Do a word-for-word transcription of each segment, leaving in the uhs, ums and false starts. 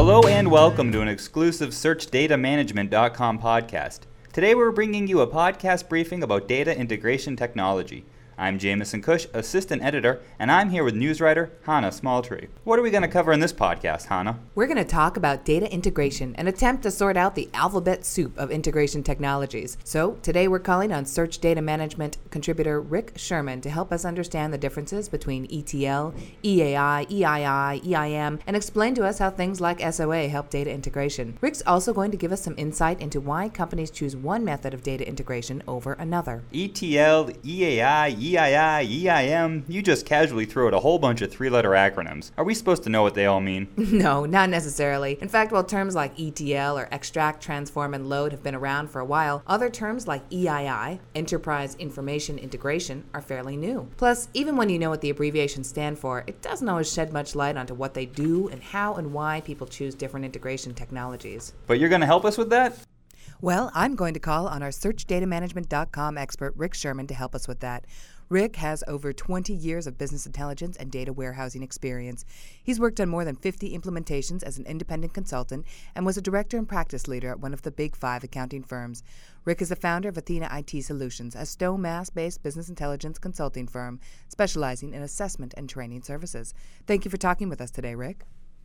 Hello and welcome to an exclusive search data management dot com podcast. Today we're bringing you a podcast briefing about data integration technology. I'm Jameson Cush, assistant editor, and I'm here with news writer Hannah Smalltree. What are we going to cover in this podcast, Hannah? We're going to talk about data integration and attempt to sort out the alphabet soup of integration technologies. So today we're calling on Search Data Management contributor Rick Sherman to help us understand the differences between E T L, E A I, E I I, E I M, and explain to us how things like S O A help data integration. Rick's also going to give us some insight into why companies choose one method of data integration over another. E T L, E A I, E I I, E I M, you just casually threw out a whole bunch of three-letter acronyms. Are we supposed to know what they all mean? No, not necessarily. In fact, while terms like E T L or extract, transform, and load have been around for a while, other terms like E I I, Enterprise Information Integration, are fairly new. Plus, even when you know what the abbreviations stand for, it doesn't always shed much light onto what they do and how and why people choose different integration technologies. But you're going to help us with that? Well, I'm going to call on our Search Data Management dot com expert, Rick Sherman, to help us with that. Rick has over twenty years of business intelligence and data warehousing experience. He's worked on more than fifty implementations as an independent consultant and was a director and practice leader at one of the big five accounting firms. Rick is the founder of Athena I T Solutions, a Stowe, Mass-based business intelligence consulting firm specializing in assessment and training services. Thank you for talking with us today, Rick.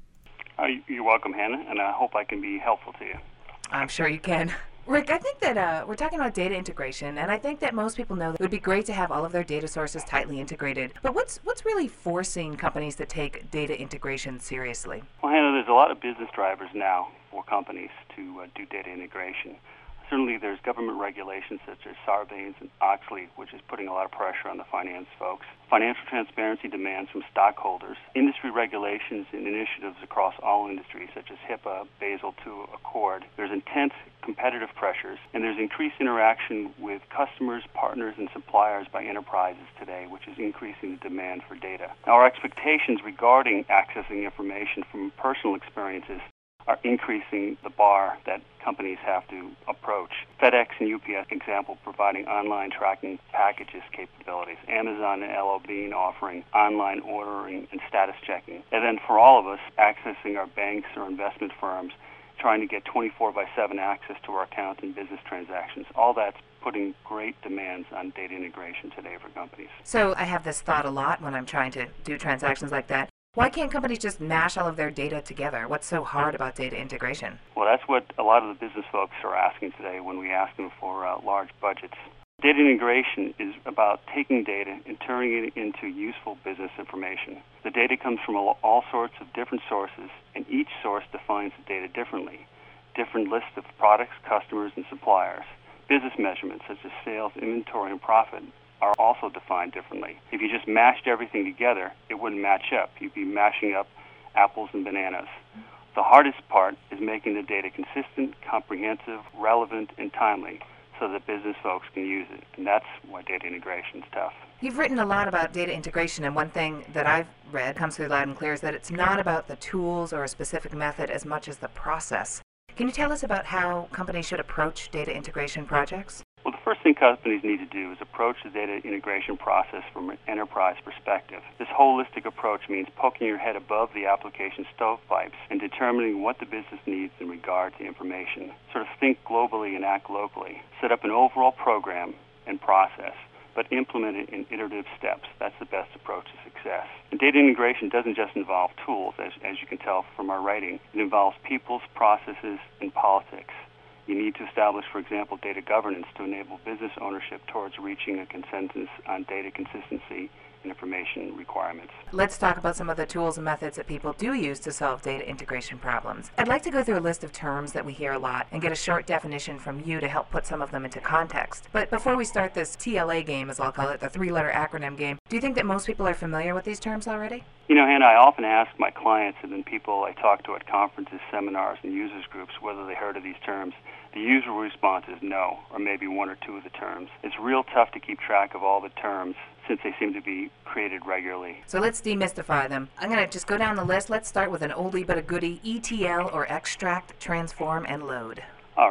Uh, you're welcome, Hannah, and I hope I can be helpful to you. I'm sure you can. Rick, I think that uh, we're talking about data integration, and I think that most people know that it would be great to have all of their data sources tightly integrated. But what's what's really forcing companies to take data integration seriously? Well, Hannah, there's a lot of business drivers now for companies to uh, do data integration. Certainly there's government regulations such as Sarbanes-Oxley, which is putting a lot of pressure on the finance folks. Financial transparency demands from stockholders. Industry regulations and initiatives across all industries such as HIPAA, Basel two Accord. There's intense competitive pressures, and there's increased interaction with customers, partners, and suppliers by enterprises today, which is increasing the demand for data. Now, our expectations regarding accessing information from personal experiences are increasing the bar that companies have to approach. FedEx and U P S, example, providing online tracking packages capabilities. Amazon and L L Bean offering online ordering and status checking. And then for all of us, accessing our banks or investment firms, trying to get twenty-four by seven access to our accounts and business transactions. All that's putting great demands on data integration today for companies. So I have this thought a lot when I'm trying to do transactions like that. Why can't companies just mash all of their data together? What's so hard about data integration? Well, that's what a lot of the business folks are asking today when we ask them for uh, large budgets. Data integration is about taking data and turning it into useful business information. The data comes from all, all sorts of different sources, and each source defines the data differently. Different lists of products, customers, and suppliers. Business measurements such as sales, inventory, and profit are also defined differently. If you just mashed everything together, it wouldn't match up. You'd be mashing up apples and bananas. The hardest part is making the data consistent, comprehensive, relevant, and timely so that business folks can use it. And that's why data integration is tough. You've written a lot about data integration, and one thing that I've read comes through loud and clear is that it's not about the tools or a specific method as much as the process. Can you tell us about how companies should approach data integration projects? Well, the first thing companies need to do is approach the data integration process from an enterprise perspective. This holistic approach means poking your head above the application stovepipes and determining what the business needs in regard to information. Sort of think globally and act locally. Set up an overall program and process, but implement it in iterative steps. That's the best approach to success. And data integration doesn't just involve tools, as, as you can tell from our writing. It involves people's processes and politics. You need to establish, for example, data governance to enable business ownership towards reaching a consensus on data consistency and information requirements. Let's talk about some of the tools and methods that people do use to solve data integration problems. I'd like to go through a list of terms that we hear a lot and get a short definition from you to help put some of them into context. But before we start this T L A game, as I'll call it, the three-letter acronym game, do you think that most people are familiar with these terms already? You know, Hannah, I often ask my clients and then people I talk to at conferences, seminars, and users groups whether they heard of these terms. The usual response is no, or maybe one or two of the terms. It's real tough to keep track of all the terms since they seem to be created regularly. So let's demystify them. I'm going to just go down the list. Let's start with an oldie but a goodie, E T L, or extract, transform, and load. All right.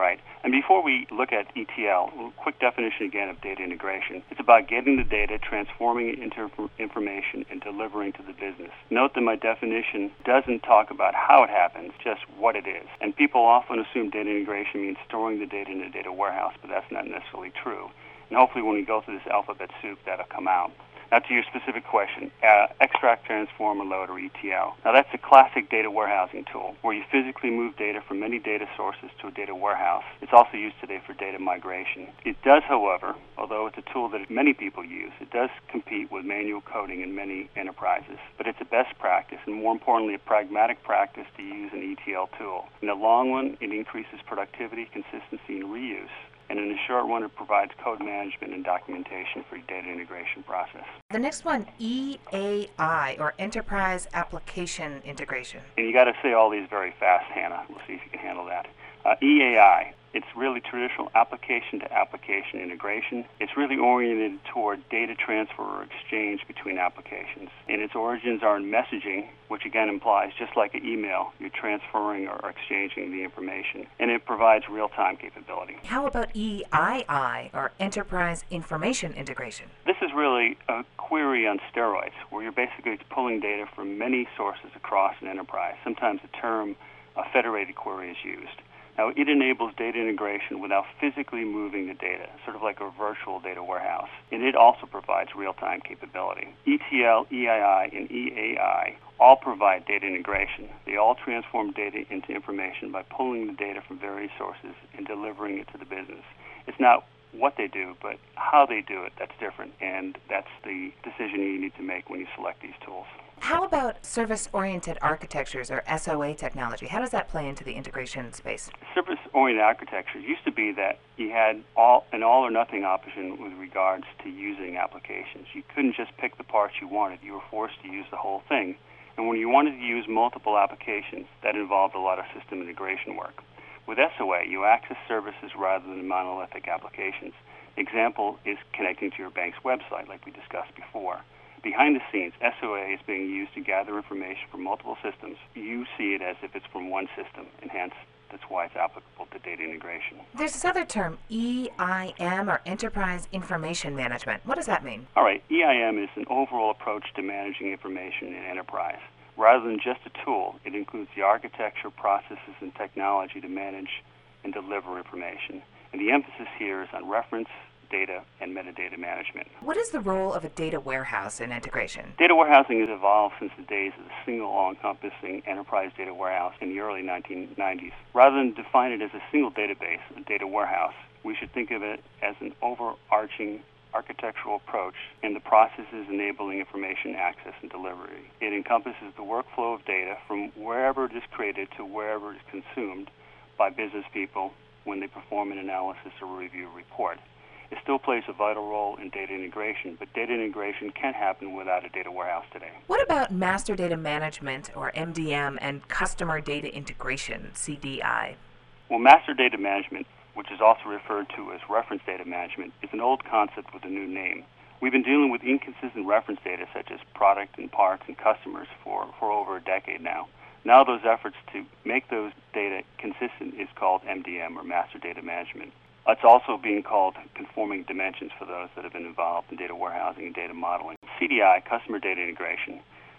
And before we look at E T L, a quick definition again of data integration. It's about getting the data, transforming it into information, and delivering to the business. Note that my definition doesn't talk about how it happens, just what it is. And people often assume data integration means storing the data in a data warehouse, but that's not necessarily true. And hopefully when we go through this alphabet soup, that'll come out. Now to your specific question, uh, extract, transform, and load, or E T L. Now that's a classic data warehousing tool where you physically move data from many data sources to a data warehouse. It's also used today for data migration. It does, however, although it's a tool that many people use, it does compete with manual coding in many enterprises. But it's a best practice, and more importantly, a pragmatic practice to use an E T L tool. In the long run, it increases productivity, consistency, and reuse. And in the short run, it provides code management and documentation for your data integration process. The next one, E A I, or Enterprise Application Integration. And you got to say all these very fast, Hannah. We'll see if you can handle that. Uh, E A I. It's really traditional application-to-application integration. It's really oriented toward data transfer or exchange between applications. And its origins are in messaging, which again implies, just like an email, you're transferring or exchanging the information. And it provides real-time capability. How about E I I, or Enterprise Information Integration? This is really a query on steroids, where you're basically pulling data from many sources across an enterprise. Sometimes the term a federated query is used. Now, it enables data integration without physically moving the data, sort of like a virtual data warehouse. And it also provides real-time capability. E T L, E I I, and E A I all provide data integration. They all transform data into information by pulling the data from various sources and delivering it to the business. It's not what they do, but how they do it that's different, and that's the decision you need to make when you select these tools. How about service-oriented architectures, or S O A technology? How does that play into the integration space? Service-oriented architecture used to be that you had all an all-or-nothing option with regards to using applications. You couldn't just pick the parts you wanted. You were forced to use the whole thing. And when you wanted to use multiple applications, that involved a lot of system integration work. With S O A, you access services rather than monolithic applications. Example is connecting to your bank's website, like we discussed before. Behind the scenes, S O A is being used to gather information from multiple systems. You see it as if it's from one system, and hence that's why it's applicable to data integration. There's this other term, E I M, or Enterprise Information Management. What does that mean? All right, E I M is an overall approach to managing information in enterprise. Rather than just a tool, it includes the architecture, processes, and technology to manage and deliver information. And the emphasis here is on reference, data, and metadata management. What is the role of a data warehouse in integration? Data warehousing has evolved since the days of the single all-encompassing enterprise data warehouse in the early nineteen nineties. Rather than define it as a single database, a data warehouse, we should think of it as an overarching architectural approach in the processes enabling information access and delivery. It encompasses the workflow of data from wherever it is created to wherever it is consumed by business people when they perform an analysis or review a report. It still plays a vital role in data integration, but data integration can happen without a data warehouse today. What about master data management, or M D M, and customer data integration, C D I? Well, master data management, which is also referred to as reference data management, is an old concept with a new name. We've been dealing with inconsistent reference data such as product and parts and customers for, for over a decade now. Now those efforts to make those data consistent is called M D M, or master data management. It's also being called conforming dimensions for those that have been involved in data warehousing and data modeling. C D I, customer data integration,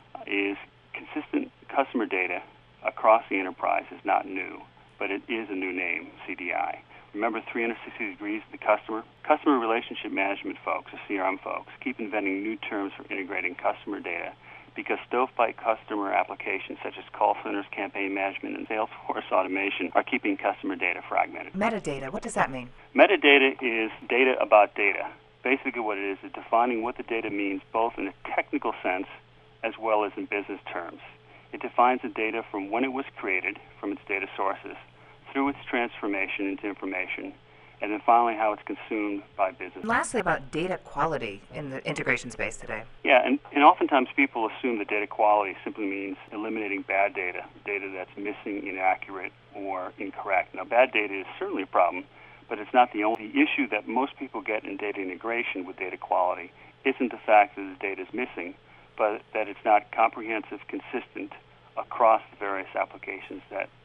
is consistent customer data across the enterprise is not new, but it is a new name, C D I. Remember three hundred sixty degrees of the customer? Customer relationship management folks, or C R M folks, keep inventing new terms for integrating customer data because stovepipe customer applications such as call centers, campaign management, and Salesforce automation are keeping customer data fragmented. Metadata, what does that mean? Metadata is data about data. Basically what it is is defining what the data means both in a technical sense as well as in business terms. It defines the data from when it was created, from its data sources, through its transformation into information, and then finally how it's consumed by business. Lastly, about data quality in the integration space today. Yeah, and, and oftentimes people assume that data quality simply means eliminating bad data, data that's missing, inaccurate, or incorrect. Now, bad data is certainly a problem, but it's not the only issue that most people get in data integration with data quality isn't the fact that the data is missing, but that it's not comprehensive, consistent across the various applications that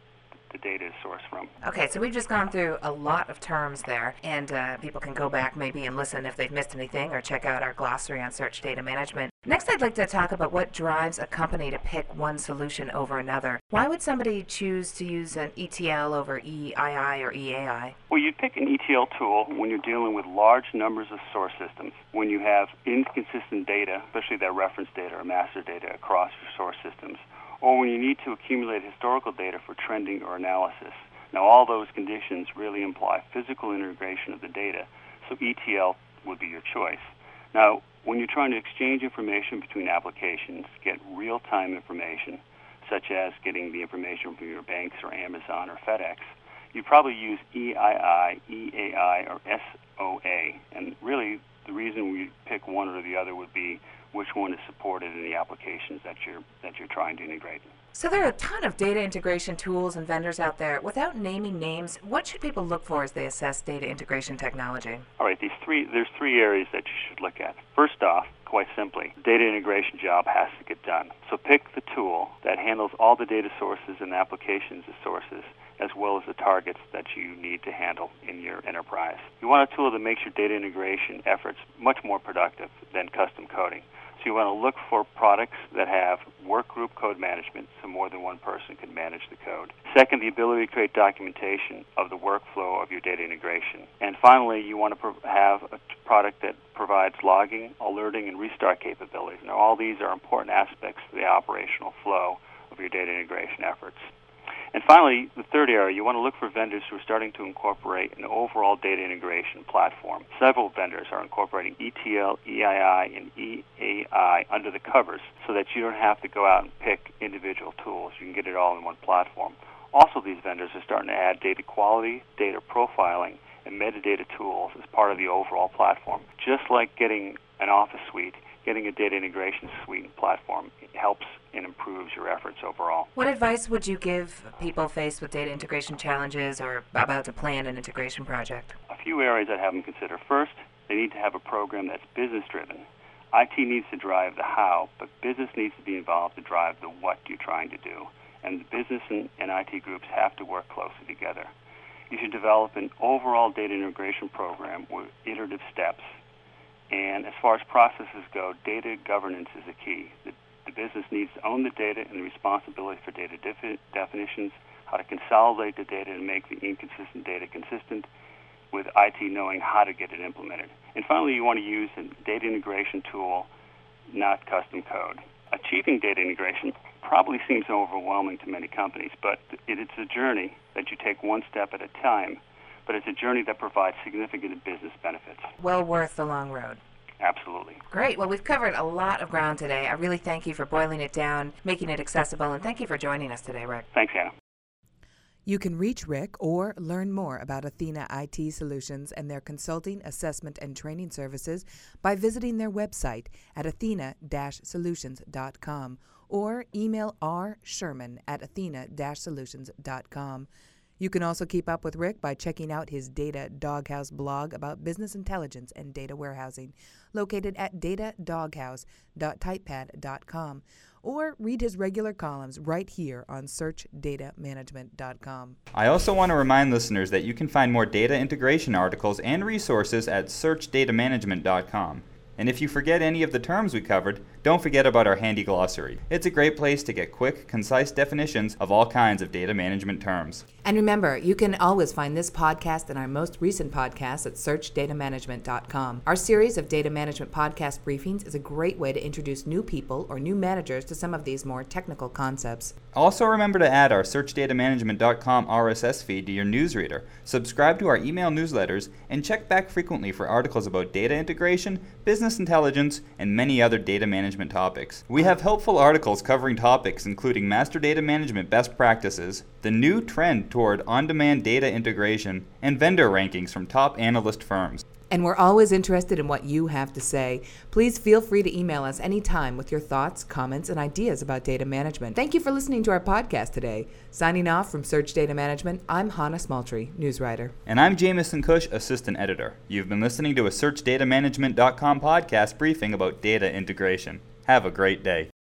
the data is sourced from. Okay, so we've just gone through a lot of terms there, and uh, people can go back maybe and listen if they've missed anything, or check out our glossary on search data management. Next, I'd like to talk about what drives a company to pick one solution over another. Why would somebody choose to use an E T L over E I I or E A I? Well, you pick an E T L tool when you're dealing with large numbers of source systems, when you have inconsistent data, especially that reference data or master data across your source systems, or when you need to accumulate historical data for trending or analysis. Now, all those conditions really imply physical integration of the data, so E T L would be your choice. Now, when you're trying to exchange information between applications, get real-time information, such as getting the information from your banks or Amazon or FedEx, you probably use E I I, E A I, or S O A. And really, the reason we pick one or the other would be which one is supported in the applications that you're that you're trying to integrate. So there are a ton of data integration tools and vendors out there. Without naming names, what should people look for as they assess data integration technology? All right, these three there's three areas that you should look at. First off, quite simply, the data integration job has to get done. So pick the tool that handles all the data sources and applications as sources, as well as the targets that you need to handle in your enterprise. You want a tool that makes your data integration efforts much more productive than custom coding. So you want to look for products that have workgroup code management, so more than one person can manage the code. Second, the ability to create documentation of the workflow of your data integration. And finally, you want to pro- have a product that provides logging, alerting, and restart capabilities. Now, all these are important aspects of the operational flow of your data integration efforts. And finally, the third area, you want to look for vendors who are starting to incorporate an overall data integration platform. Several vendors are incorporating E T L, E I I, and E A I under the covers so that you don't have to go out and pick individual tools. You can get it all in one platform. Also, these vendors are starting to add data quality, data profiling, and metadata tools as part of the overall platform. Just like getting an Office suite, getting a data integration suite and platform helps and improves your efforts overall. What advice would you give people faced with data integration challenges or about to plan an integration project? A few areas I'd have them consider. First, they need to have a program that's business-driven. I T needs to drive the how, but business needs to be involved to drive the what you're trying to do. And the business and, and I T groups have to work closely together. You should develop an overall data integration program with iterative steps. And as far as processes go, data governance is a key. The, the business needs to own the data and the responsibility for data defi- definitions, how to consolidate the data and make the inconsistent data consistent, with I T knowing how to get it implemented. And finally, you want to use a data integration tool, not custom code. Achieving data integration probably seems overwhelming to many companies, but it, it's a journey that you take one step at a time, but it's a journey that provides significant business benefits. Well worth the long road. Absolutely. Great. Well, we've covered a lot of ground today. I really thank you for boiling it down, making it accessible, and thank you for joining us today, Rick. Thanks, Hannah. You can reach Rick or learn more about Athena I T Solutions and their consulting, assessment, and training services by visiting their website at athena dash solutions dot com or email r sherman at athena dash solutions dot com. You can also keep up with Rick by checking out his Data Doghouse blog about business intelligence and data warehousing, located at data doghouse dot typepad dot com, or read his regular columns right here on search data management dot com. I also want to remind listeners that you can find more data integration articles and resources at search data management dot com. And if you forget any of the terms we covered, don't forget about our handy glossary. It's a great place to get quick, concise definitions of all kinds of data management terms. And remember, you can always find this podcast and our most recent podcast at search data management dot com. Our series of data management podcast briefings is a great way to introduce new people or new managers to some of these more technical concepts. Also remember to add our search data management dot com R S S feed to your newsreader, subscribe to our email newsletters, and check back frequently for articles about data integration, business intelligence, and many other data management topics. We have helpful articles covering topics including master data management best practices, the new trend toward on-demand data integration, and vendor rankings from top analyst firms. And we're always interested in what you have to say. Please feel free to email us anytime with your thoughts, comments, and ideas about data management. Thank you for listening to our podcast today. Signing off from Search Data Management, I'm Hannah Smultry, news writer. And I'm Jameson Cush, assistant editor. You've been listening to a search data management dot com podcast briefing about data integration. Have a great day.